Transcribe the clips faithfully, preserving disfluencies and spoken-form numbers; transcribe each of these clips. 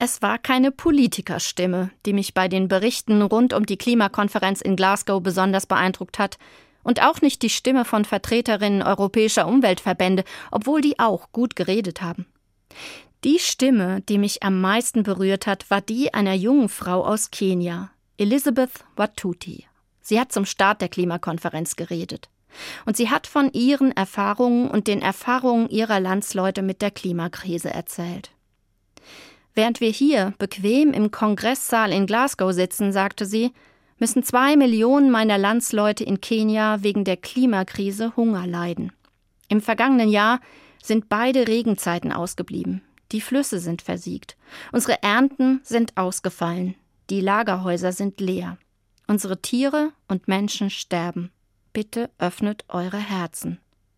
Es war keine Politikerstimme, die mich bei den Berichten rund um die Klimakonferenz in Glasgow besonders beeindruckt hat. Und auch nicht die Stimme von Vertreterinnen europäischer Umweltverbände, obwohl die auch gut geredet haben. Die Stimme, die mich am meisten berührt hat, war die einer jungen Frau aus Kenia, Elizabeth Watuti. Sie hat zum Start der Klimakonferenz geredet. Und sie hat von ihren Erfahrungen und den Erfahrungen ihrer Landsleute mit der Klimakrise erzählt. Während wir hier bequem im Kongresssaal in Glasgow sitzen, sagte sie, müssen zwei Millionen meiner Landsleute in Kenia wegen der Klimakrise Hunger leiden. Im vergangenen Jahr sind beide Regenzeiten ausgeblieben. Die Flüsse sind versiegt. Unsere Ernten sind ausgefallen. Die Lagerhäuser sind leer. Unsere Tiere und Menschen sterben. Bitte öffnet eure Herzen.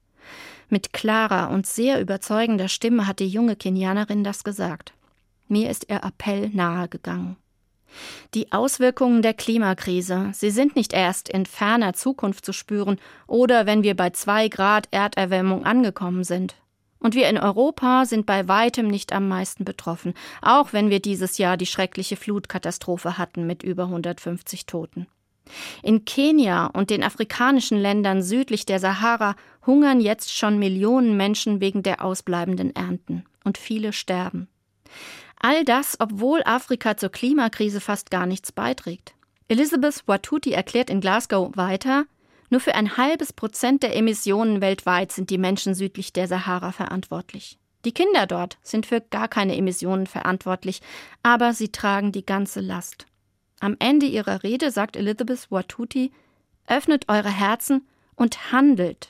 Mit klarer und sehr überzeugender Stimme hat die junge Kenianerin das gesagt. Mir ist ihr Appell nahegegangen. Die Auswirkungen der Klimakrise, sie sind nicht erst in ferner Zukunft zu spüren oder wenn wir bei zwei Grad Erderwärmung angekommen sind. Und wir in Europa sind bei weitem nicht am meisten betroffen, auch wenn wir dieses Jahr die schreckliche Flutkatastrophe hatten mit über hundertfünfzig Toten. In Kenia und den afrikanischen Ländern südlich der Sahara hungern jetzt schon Millionen Menschen wegen der ausbleibenden Ernten. Und viele sterben. All das, obwohl Afrika zur Klimakrise fast gar nichts beiträgt. Elizabeth Watuti erklärt in Glasgow weiter, nur für ein halbes Prozent der Emissionen weltweit sind die Menschen südlich der Sahara verantwortlich. Die Kinder dort sind für gar keine Emissionen verantwortlich, aber sie tragen die ganze Last. Am Ende ihrer Rede sagt Elizabeth Watuti, öffnet eure Herzen und handelt.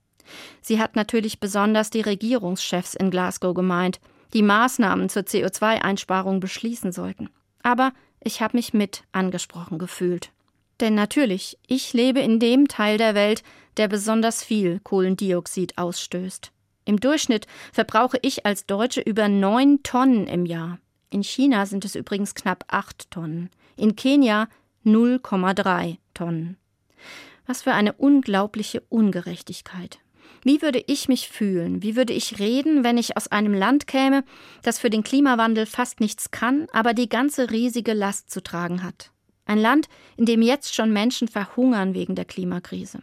Sie hat natürlich besonders die Regierungschefs in Glasgow gemeint, die Maßnahmen zur C O zwei Einsparung beschließen sollten. Aber ich habe mich mit angesprochen gefühlt. Denn natürlich, ich lebe in dem Teil der Welt, der besonders viel Kohlendioxid ausstößt. Im Durchschnitt verbrauche ich als Deutsche über neun Tonnen im Jahr. In China sind es übrigens knapp acht Tonnen. In Kenia null Komma drei Tonnen. Was für eine unglaubliche Ungerechtigkeit. Wie würde ich mich fühlen? Wie würde ich reden, wenn ich aus einem Land käme, das für den Klimawandel fast nichts kann, aber die ganze riesige Last zu tragen hat? Ein Land, in dem jetzt schon Menschen verhungern wegen der Klimakrise.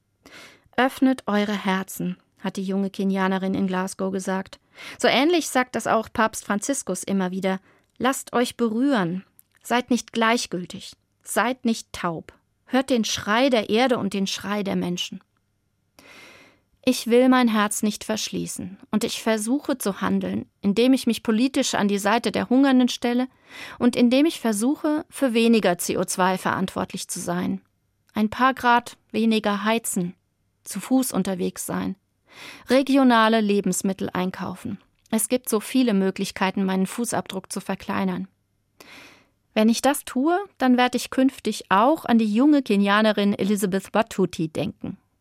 Öffnet eure Herzen, hat die junge Kenianerin in Glasgow gesagt. So ähnlich sagt das auch Papst Franziskus immer wieder. Lasst euch berühren. Seid nicht gleichgültig. Seid nicht taub. Hört den Schrei der Erde und den Schrei der Menschen. Ich will mein Herz nicht verschließen und ich versuche zu handeln, indem ich mich politisch an die Seite der Hungernden stelle und indem ich versuche, für weniger C O zwei verantwortlich zu sein. Ein paar Grad weniger heizen, zu Fuß unterwegs sein, regionale Lebensmittel einkaufen. Es gibt so viele Möglichkeiten, meinen Fußabdruck zu verkleinern. Wenn ich das tue, dann werde ich künftig auch an die junge Kenianerin Elizabeth Watuti denken.